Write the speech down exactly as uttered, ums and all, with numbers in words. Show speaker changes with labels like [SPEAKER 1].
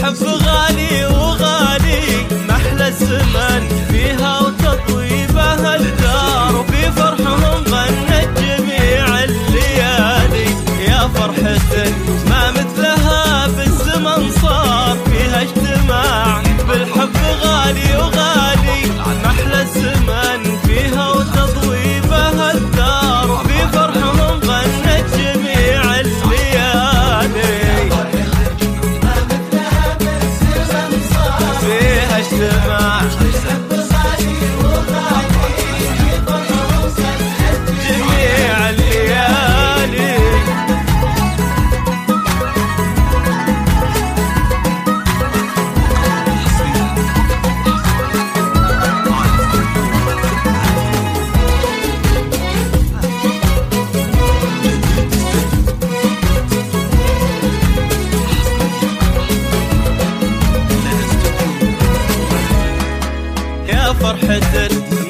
[SPEAKER 1] بالحب غالي وغالي، محلى الزمن فيها وتطيبها الدار، وفي فرحهم غنت جميع الليالي. يا فرحة ما مثلها بالزمن صار، فيها اجتماع بالحب غالي وغالي، محلى الزمن فيها وتطيبها الدار، وفي فرحهم غنت جميع الليالي. فيها اجتماع جميع الليالي. يا فرحة